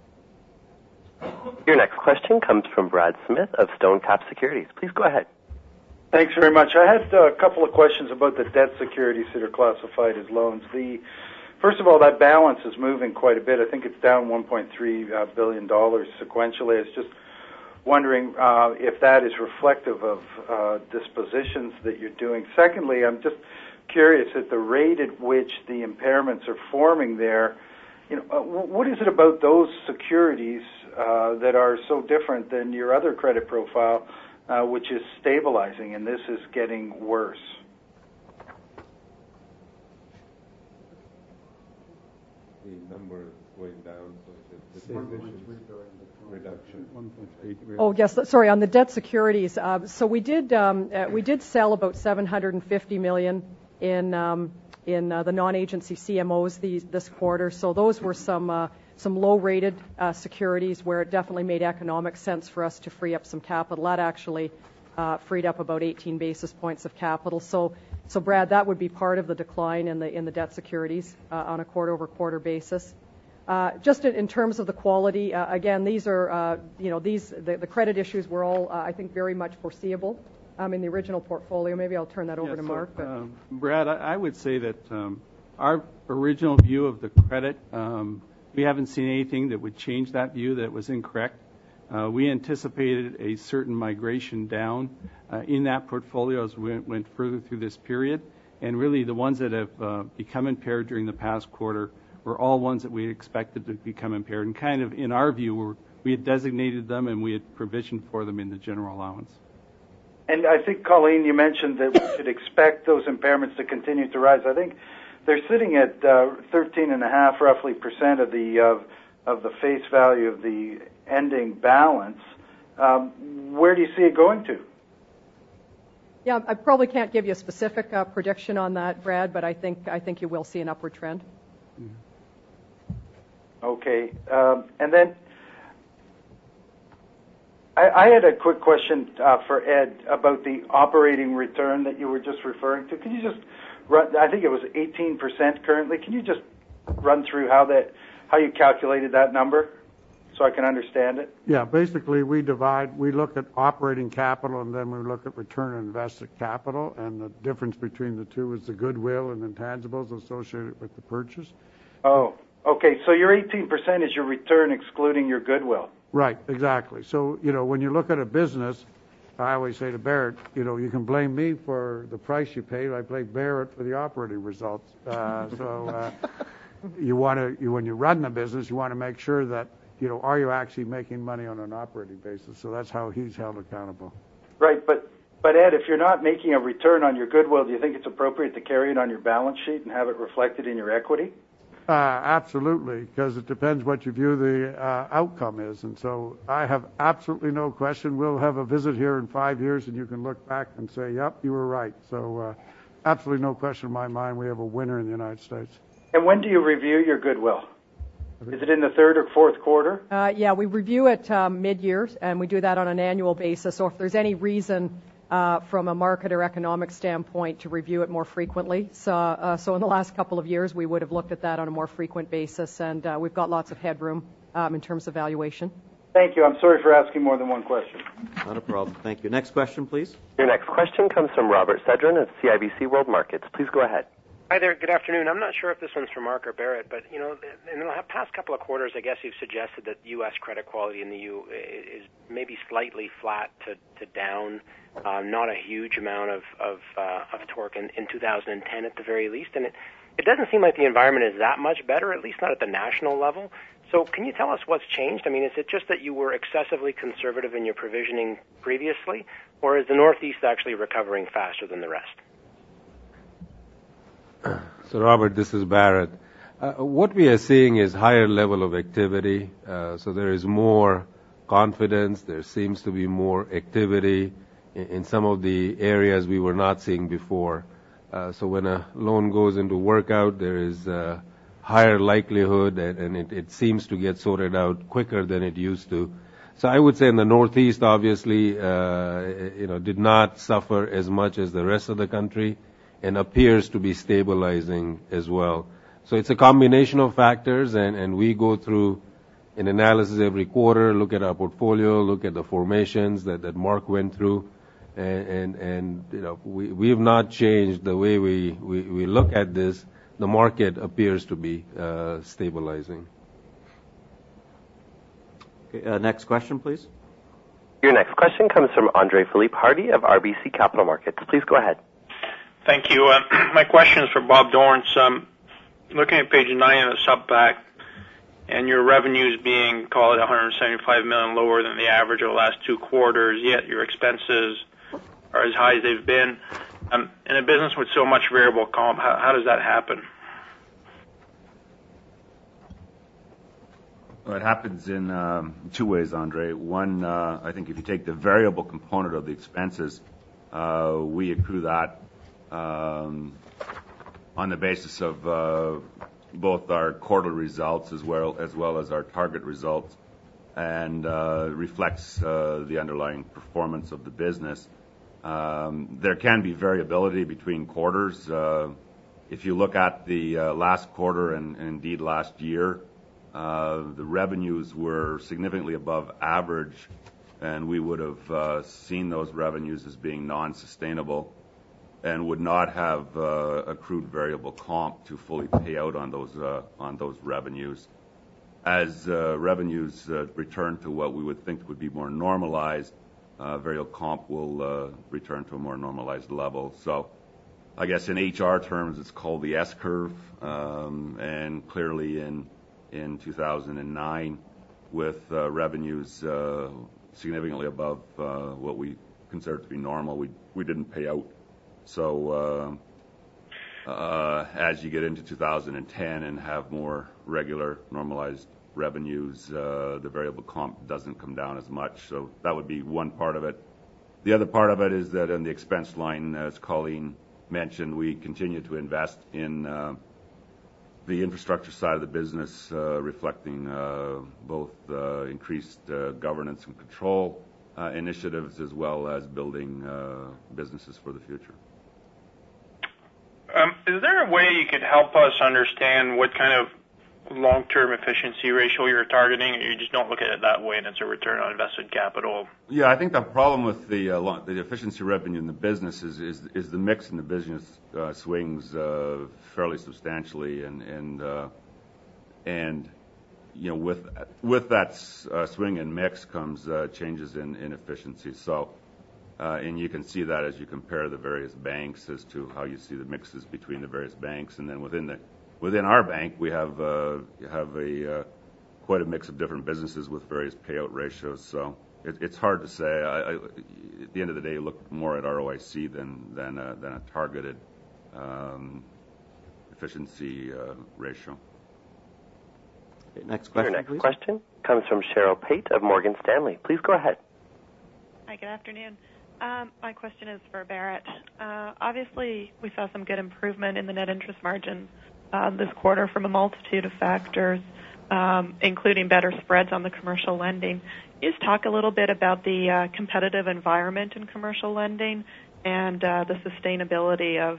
Your next question comes from Brad Smith of Stonecap Securities. Please go ahead. Thanks very much. I had a couple of questions about the debt securities that are classified as loans. First of all, that balance is moving quite a bit. I think it's down $1.3 billion sequentially. I was just wondering if that is reflective of dispositions that you're doing. Secondly, I'm just curious at the rate at which the impairments are forming there. What is it about those securities that are so different than your other credit profile, which is stabilizing, and this is getting worse? The number is going down, so it's a reduction. Oh, yes. Sorry, on the debt securities. So we did sell about $750 million in in the non-agency CMOs this quarter. So those were some low-rated securities where it definitely made economic sense for us to free up some capital. That actually freed up about 18 basis points of capital. So Brad, that would be part of the decline in the debt securities on a quarter-over-quarter basis. Just in terms of the quality, again, these are, the credit issues were all, I think, very much foreseeable in the original portfolio. Maybe I'll turn that over to Mark. Brad, I would say that our original view of the credit, we haven't seen anything that would change that view that was incorrect. We anticipated a certain migration down in that portfolio as we went further through this period. And really the ones that have become impaired during the past quarter were all ones that we expected to become impaired. And kind of in our view, we had designated them and we had provisioned for them in the general allowance. And I think, Colleen, you mentioned that we should expect those impairments to continue to rise. I think they're sitting at 13.5% roughly of the face value of the ending balance. Where do you see it going to? Yeah, I probably can't give you a specific prediction on that, Brad, but I think you will see an upward trend. Okay, and then I had a quick question for Ed about the operating return that you were just referring to. Can you just run? I think it was 18% currently. Can you just run through how you calculated that number so I can understand it? Yeah, basically we look at operating capital and then we look at return on invested capital, and the difference between the two is the goodwill and intangibles associated with the purchase. Oh, okay. So your 18% is your return excluding your goodwill. Right, exactly. So, when you look at a business, I always say to Barrett, you can blame me for the price you paid. I blame Barrett for the operating results. When you run the business, you want to make sure that, are you actually making money on an operating basis? So that's how he's held accountable. Right, but Ed, if you're not making a return on your goodwill, do you think it's appropriate to carry it on your balance sheet and have it reflected in your equity? Absolutely, because it depends what you view the outcome is. And so I have absolutely no question. We'll have a visit here in 5 years, and you can look back and say, yep, you were right. So absolutely no question in my mind we have a winner in the United States. And when do you review your goodwill? Is it in the third or fourth quarter? Yeah, we review it mid-year, and we do that on an annual basis. So if there's any reason from a market or economic standpoint to review it more frequently. So in the last couple of years, we would have looked at that on a more frequent basis, and we've got lots of headroom in terms of valuation. Thank you. I'm sorry for asking more than one question. Not a problem. Thank you. Next question, please. Your next question comes from Robert Sedran of CIBC World Markets. Please go ahead. Hi there. Good afternoon. I'm not sure if this one's for Mark or Barrett, but, in the past couple of quarters, I guess you've suggested that U.S. credit quality in the U is maybe slightly flat to down, not a huge amount of torque in 2010 at the very least. And it doesn't seem like the environment is that much better, at least not at the national level. So can you tell us what's changed? I mean, is it just that you were excessively conservative in your provisioning previously, or is the Northeast actually recovering faster than the rest? So, Robert, this is Barrett. What we are seeing is higher level of activity. So there is more confidence. There seems to be more activity in some of the areas we were not seeing before. So when a loan goes into workout, there is a higher likelihood, and it seems to get sorted out quicker than it used to. So I would say in the Northeast, obviously, did not suffer as much as the rest of the country, and appears to be stabilizing as well. So it's a combination of factors, and we go through an analysis every quarter, look at our portfolio, look at the formations that Mark went through, and we have not changed the way we look at this. The market appears to be stabilizing. Okay, next question, please. Your next question comes from Andre Philippe Hardy of RBC Capital Markets. Please go ahead. Thank you. My question is for Bob Dorrance. Looking at page 9 of the subpack, and your revenues being, call it $175 million lower than the average of the last 2 quarters, yet your expenses are as high as they've been. In a business with so much variable comp, how does that happen? Well, it happens in 2 ways, Andre. One, I think if you take the variable component of the expenses, we accrue that on the basis of both our quarterly results as well as our target results, and reflects the underlying performance of the business. There can be variability between quarters. If you look at the last quarter and indeed last year, the revenues were significantly above average, and we would have seen those revenues as being non-sustainable and would not have accrued variable comp to fully pay out on those revenues. As revenues return to what we would think would be more normalized, variable comp will return to a more normalized level. So I guess in HR terms, it's called the S-curve, and clearly in 2009, with revenues significantly above what we consider to be normal, we didn't pay out. So as you get into 2010 and have more regular normalized revenues, the variable comp doesn't come down as much. So that would be one part of it. The other part of it is that in the expense line, as Colleen mentioned, we continue to invest in the infrastructure side of the business, reflecting both increased governance and control initiatives, as well as building businesses for the future. Is there a way you could help us understand what kind of long-term efficiency ratio you're targeting, or you just don't look at it that way and it's a return on invested capital? Yeah, I think the problem with the efficiency revenue in the business is the mix in the business swings fairly substantially, and you know, with that swing in mix comes changes in efficiency. So and you can see that as you compare the various banks as to how you see the mixes between the various banks, and then within our bank we have quite a mix of different businesses with various payout ratios. So it's hard to say. At the end of the day, look more at ROIC than a targeted efficiency ratio. Okay, next question, Your next please. question comes from Cheryl Pate of Morgan Stanley. Please go ahead. Hi, good afternoon. My question is for Barrett. Obviously, we saw some good improvement in the net interest margin this quarter from a multitude of factors, including better spreads on the commercial lending. Can you just talk a little bit about the competitive environment in commercial lending and the sustainability of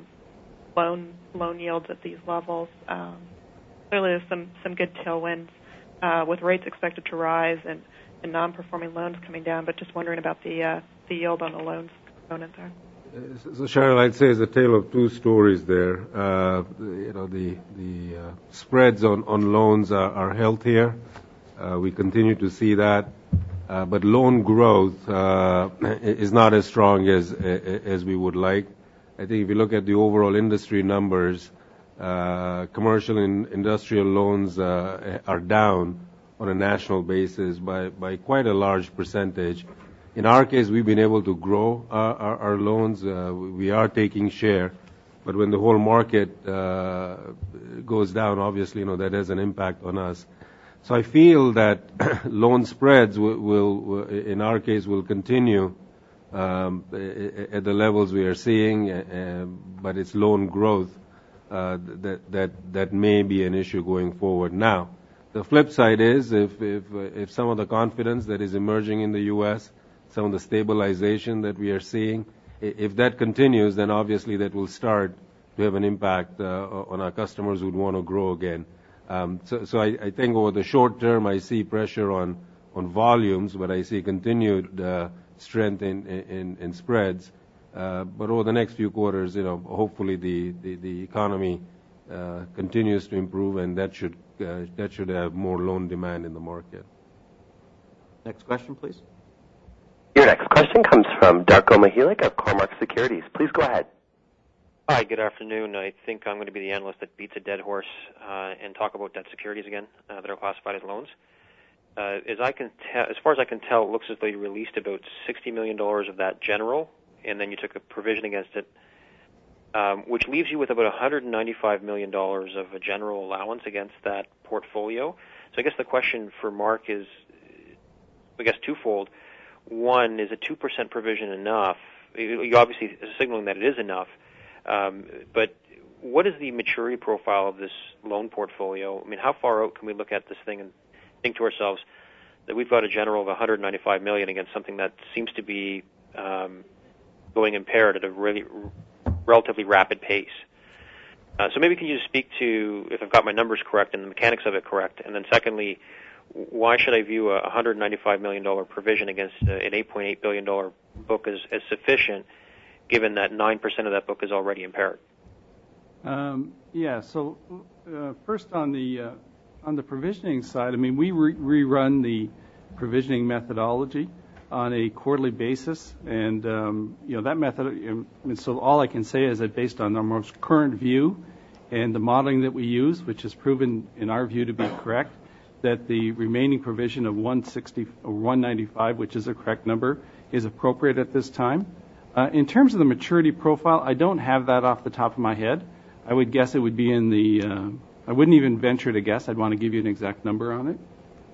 loan yields at these levels? Clearly, there's some good tailwinds with rates expected to rise and non-performing loans coming down, but just wondering about the yield on the loans component there. So Cheryl, I'd say it's a tale of two stories there. You know, the spreads on loans are healthier. We continue to see that, but loan growth is not as strong as we would like. I think if you look at the overall industry numbers, commercial and industrial loans are down on a national basis by quite a large percentage. In our case, we've been able to grow our loans. We are taking share, but when the whole market goes down, obviously, you know, that has an impact on us. So I feel that loan spreads will in our case, will continue at the levels we are seeing, but it's loan growth that may be an issue going forward. Now, the flip side is if some of the confidence that is emerging in the U.S., some of the stabilization that we are seeing, if that continues, then obviously that will start to have an impact on our customers who'd want to grow again. So I think over the short term, I see pressure on volumes, but I see continued strength in spreads. But over the next few quarters, you know, hopefully the economy continues to improve, and that should have more loan demand in the market. Next question, please. Your next question comes from Darko Mihelic of Cormark Securities. Please go ahead. Hi, good afternoon. I think I'm going to be the analyst that beats a dead horse and talk about debt securities again that are classified as loans. As far as I can tell, it looks as though you released about $60 million of that general, and then you took a provision against it, which leaves you with about $195 million of a general allowance against that portfolio. So I guess the question for Mark is, I guess, twofold. One, is a 2% provision enough? You obviously are signaling that it is enough, but what is the maturity profile of this loan portfolio? I mean, how far out can we look at this thing and think to ourselves that we've got a general of $195 million against something that seems to be going impaired at a really relatively rapid pace? So maybe can you just speak to, if I've got my numbers correct and the mechanics of it correct, and then secondly, why should I view a $195 million provision against an $8.8 billion book as sufficient, given that 9% of that book is already impaired? So first on the provisioning side, I mean, we rerun the provisioning methodology on a quarterly basis, and that method. And so all I can say is that based on our most current view and the modeling that we use, which has proven in our view to be correct, that the remaining provision of 160 or 195, which is the correct number, is appropriate at this time. In terms of the maturity profile, I don't have that off the top of my head. I would guess it would be in the. I wouldn't even venture to guess. I'd want to give you an exact number on it.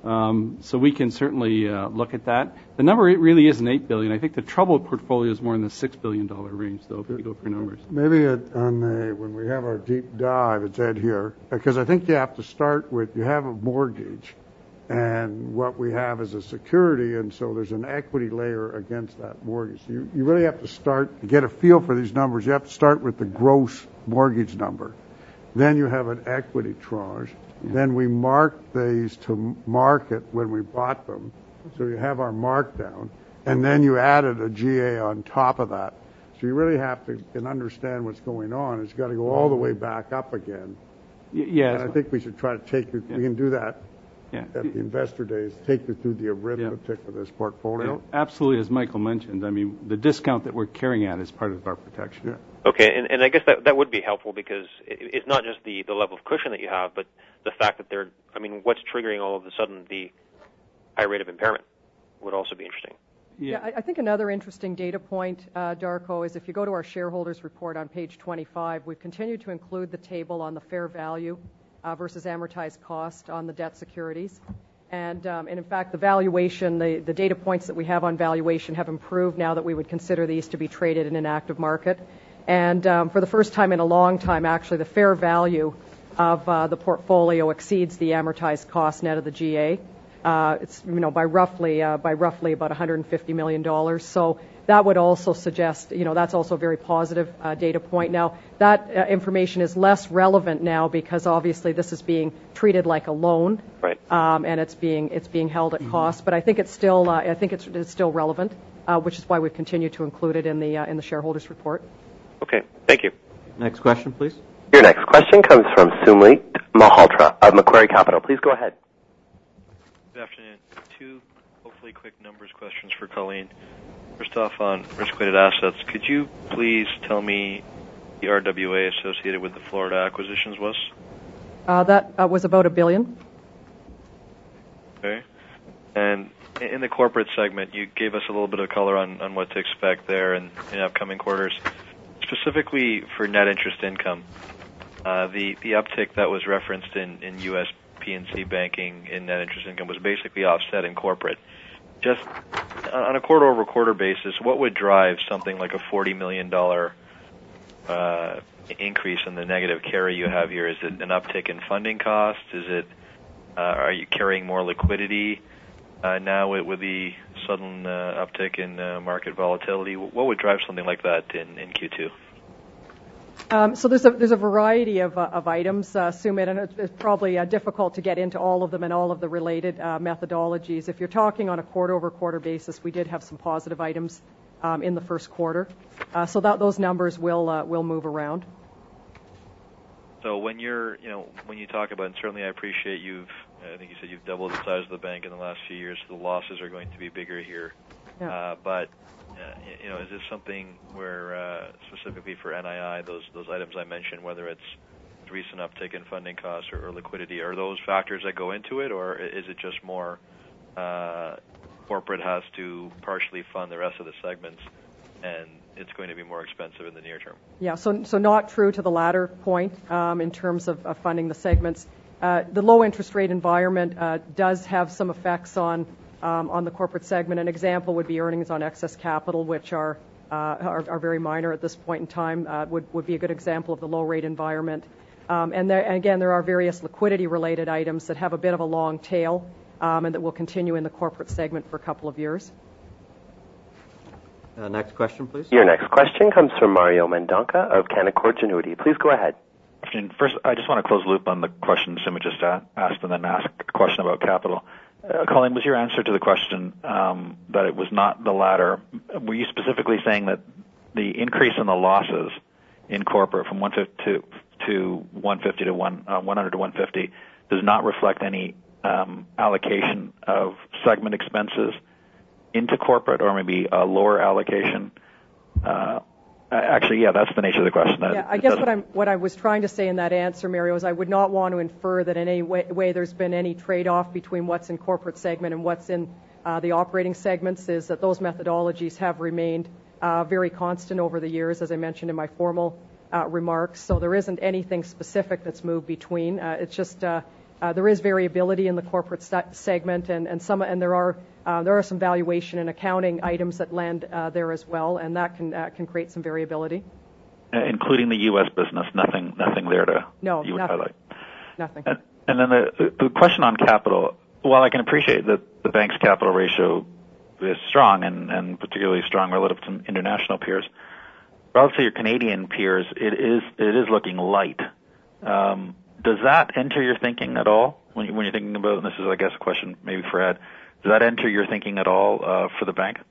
So we can certainly look at that. The number it really isn't $8 billion. I think the troubled portfolio is more in the $6 billion range, though, if we go for numbers. Maybe when we have our deep dive, it's Ed here, because I think you have to start with, you have a mortgage, and what we have is a security, and so there's an equity layer against that mortgage. So you really have to start, to get a feel for these numbers, you have to start with the gross mortgage number. Then you have an equity tranche. Then we marked these to market when we bought them. So you have our markdown. And then you added a GA on top of that. So you really have to understand what's going on. It's got to go all the way back up again. Yes. And I think we should try to take you, we can do that at the investor days, take you through the arithmetic of this portfolio. Yeah, absolutely, as Michael mentioned. I mean, the discount that we're carrying at is part of our protection. Yeah. Okay, and I guess that would be helpful because it's not just the level of cushion that you have, but the fact that what's triggering all of a sudden the high rate of impairment would also be interesting. Yeah, I think another interesting data point, Darko, is if you go to our shareholders report on page 25, we've continued to include the table on the fair value versus amortized cost on the debt securities. And in fact, the valuation, the data points that we have on valuation have improved now that we would consider these to be traded in an active market. And for the first time in a long time, actually, the fair value of the portfolio exceeds the amortized cost net of the GA. It's by roughly about $150 million. So that would also suggest, that's also a very positive data point. Now, that information is less relevant now because obviously this is being treated like a loan, right? And it's being held at cost. But I think it's still relevant, which is why we've continued to include it in the shareholders report. Okay, thank you. Next question, please. Your next question comes from Sumit Malhotra of Macquarie Capital. Please go ahead. Good afternoon. Two hopefully quick numbers questions for Colleen. First off, on risk-weighted assets, could you please tell me the RWA associated with the Florida acquisitions was? That was about $1 billion. Okay. And in the corporate segment, you gave us a little bit of color on what to expect there in upcoming quarters. Specifically for net interest income, the uptick that was referenced in U.S. P&C banking in net interest income was basically offset in corporate. Just on a quarter-over-quarter basis, what would drive something like a $40 million increase in the negative carry you have here? Is it an uptick in funding costs? Are you carrying more liquidity now with the sudden uptick in market volatility? What would drive something like that in Q2? So there's a variety of items, Sumit, and it's probably difficult to get into all of them and all of the related methodologies. If you're talking on a quarter-over-quarter basis, we did have some positive items in the first quarter, so those numbers will move around. So when you talk about, and certainly I appreciate I think you said you've doubled the size of the bank in the last few years, so the losses are going to be bigger here. Yeah. But is this something where specifically for NII, those items I mentioned, whether it's recent uptick in funding costs or liquidity, are those factors that go into it, or is it just more corporate has to partially fund the rest of the segments, and it's going to be more expensive in the near term? Yeah, so not true to the latter point in terms of funding the segments. The low interest rate environment does have some effects on the corporate segment. An example would be earnings on excess capital, which are are very minor at this point in time, would be a good example of the low rate environment. And again, there are various liquidity-related items that have a bit of a long tail and that will continue in the corporate segment for a couple of years. Next question, please. Your next question comes from Mario Mendonca of Canaccord Genuity. Please go ahead. First, I just want to close the loop on the question Sumit just asked and then ask a question about capital. Colleen, was your answer to the question that it was not the latter? Were you specifically saying that the increase in the losses in corporate from 150 to 100 to 150 does not reflect any allocation of segment expenses into corporate, or maybe a lower allocation? Actually, yeah, that's the nature of the question. I guess what I was trying to say in that answer, Mario, is I would not want to infer that in any way there's been any trade-off between what's in corporate segment and what's in the operating segments, is that those methodologies have remained very constant over the years, as I mentioned in my formal remarks. So there isn't anything specific that's moved between. It's just there is variability in the corporate segment, and there are some valuation and accounting items that land there as well, and that can create some variability. Including the U.S. business, nothing there to you would highlight. Nothing. And then the question on capital. While I can appreciate that the bank's capital ratio is strong and particularly strong relative to international peers, relative to your Canadian peers, it is looking light. Does that enter your thinking at all when you're thinking about, and this is, I guess, a question maybe for Ed, does that enter your thinking at all for the bank?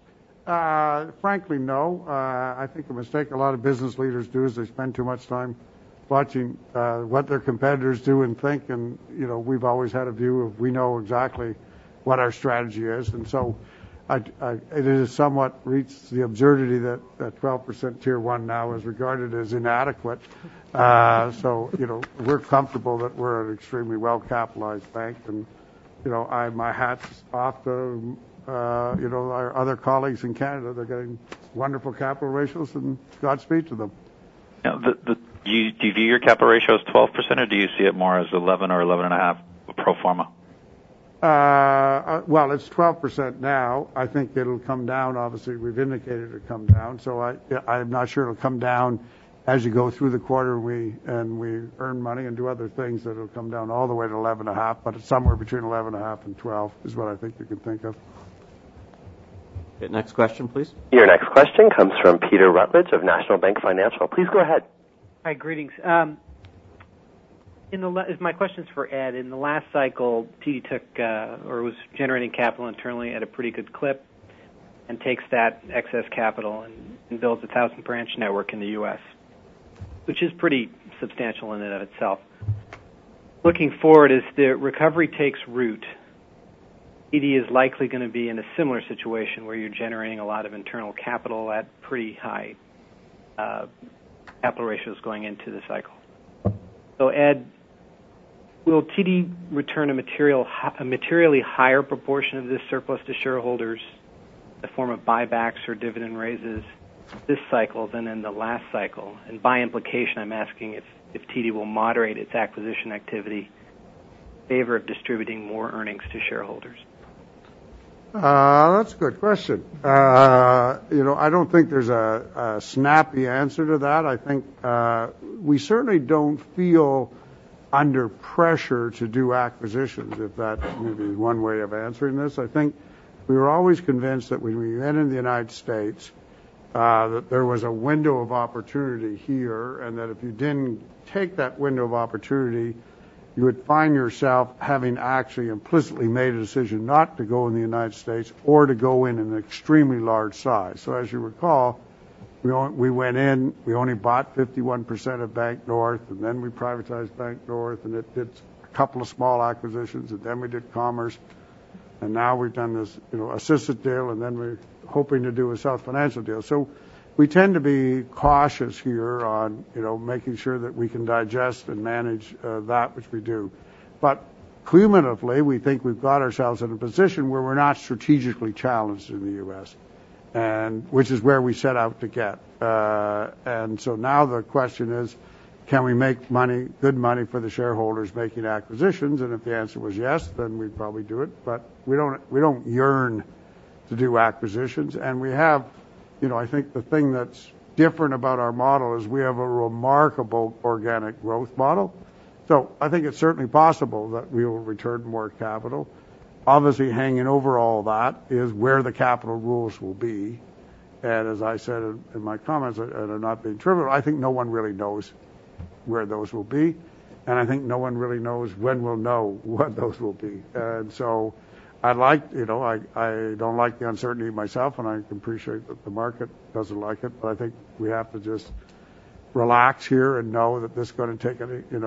Frankly, no. I think a mistake a lot of business leaders do is they spend too much time watching what their competitors do and think, and we've always had a view of we know exactly what our strategy is, and so it has somewhat reached the absurdity that 12% Tier 1 now is regarded as inadequate. So we're comfortable that we're an extremely well-capitalized bank, and my hat's off to our other colleagues in Canada. They're getting wonderful capital ratios, and Godspeed to them. Now, do you view your capital ratio as 12%, or do you see it more as 11 or 11.5 pro forma? Well, it's 12% now. I think it'll come down. Obviously, we've indicated it'll come down. So I'm not sure it'll come down as you go through the quarter. We earn money and do other things that it'll come down all the way to 11.5. But it's somewhere between 11.5 and 12 is what I think you can think of. Okay, next question, please. Your next question comes from Peter Rutledge of National Bank Financial. Please go ahead. Hi, greetings. My question's for Ed. In the last cycle, TD took or was generating capital internally at a pretty good clip, and takes that excess capital and builds a 1,000-branch network in the U.S., which is pretty substantial in and of itself. Looking forward, as the recovery takes root, TD is likely going to be in a similar situation where you're generating a lot of internal capital at pretty high capital ratios going into the cycle. So, Ed, will TD return a materially higher proportion of this surplus to shareholders in the form of buybacks or dividend raises this cycle than in the last cycle? And by implication, I'm asking if TD will moderate its acquisition activity in favor of distributing more earnings to shareholders. That's a good question. I don't think there's a snappy answer to that. I think we certainly don't feel under pressure to do acquisitions, if that may be one way of answering this. I think we were always convinced that when we went in the United States, that there was a window of opportunity here, and that if you didn't take that window of opportunity, you would find yourself having actually implicitly made a decision not to go in the United States or to go in an extremely large size. So as you recall, we went in, we only bought 51% of Bank North, and then we privatized Bank North, and it did a couple of small acquisitions, and then we did Commerce, and now we've done this assisted deal, and then we're hoping to do a South Financial deal. So we tend to be cautious here on making sure that we can digest and manage that which we do. But cumulatively, we think we've got ourselves in a position where we're not strategically challenged in the U.S., and which is where we set out to get. And so now the question is, can we make money, good money for the shareholders making acquisitions? And if the answer was yes, then we'd probably do it. But we don't yearn to do acquisitions, and we have I think the thing that's different about our model is we have a remarkable organic growth model. So I think it's certainly possible that we will return more capital. Obviously, hanging over all that is where the capital rules will be. And as I said in my comments, and I'm not being trivial, I think no one really knows where those will be. And I think no one really knows when we'll know what those will be. And so I don't like the uncertainty myself, and I can appreciate that the market doesn't like it. But I think we have to just relax here and know that this is going to take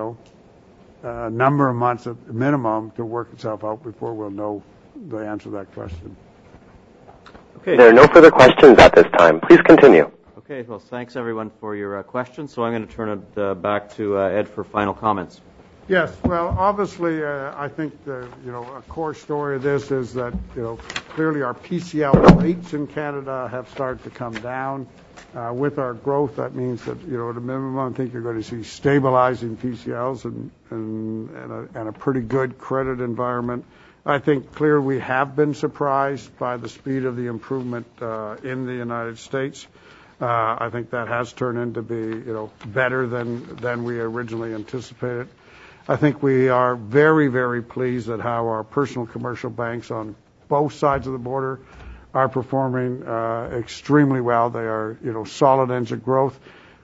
a number of months at minimum to work itself out before we'll know the answer to that question. Okay. There are no further questions at this time. Please continue. Okay. Well, thanks everyone for your questions. So I'm going to turn it back to Ed for final comments. Yes. Well, obviously, I think a core story of this is that clearly our PCL rates in Canada have started to come down. With our growth, that means that at a minimum, I think you're going to see stabilizing PCLs and a pretty good credit environment. I think clearly we have been surprised by the speed of the improvement in the United States. I think that has turned into be better than we originally anticipated. I think we are very, very pleased at how our personal commercial banks on both sides of the border are performing extremely well. They are solid engines of growth.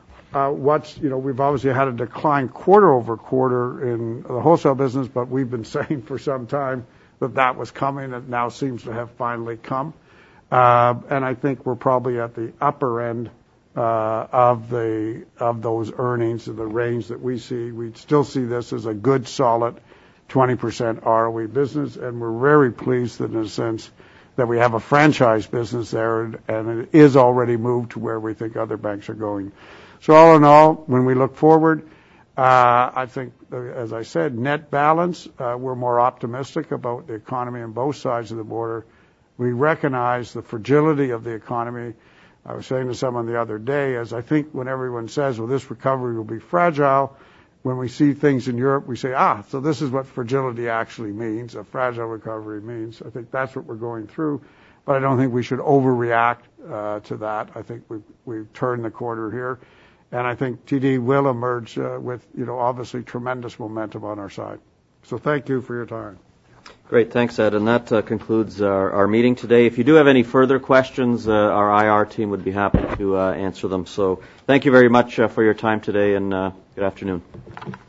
We've obviously had a decline quarter over quarter in the wholesale business, but we've been saying for some time that was coming. It now seems to have finally come. And I think we're probably at the upper end of those earnings in the range that we see. We still see this as a good, solid 20% ROE business, and we're very pleased in a sense that we have a franchise business there, and it is already moved to where we think other banks are going. So all in all, when we look forward, I think, as I said, net balance, we're more optimistic about the economy on both sides of the border. We recognize the fragility of the economy. I was saying to someone the other day, as I think when everyone says, well, this recovery will be fragile, when we see things in Europe, we say, so this is what fragility actually means, a fragile recovery means. I think that's what we're going through, but I don't think we should overreact to that. I think we've turned the corner here, and I think TD will emerge with, obviously tremendous momentum on our side. So thank you for your time. Great. Thanks, Ed. And that concludes our meeting today. If you do have any further questions, our IR team would be happy to answer them. So thank you very much for your time today, and good afternoon.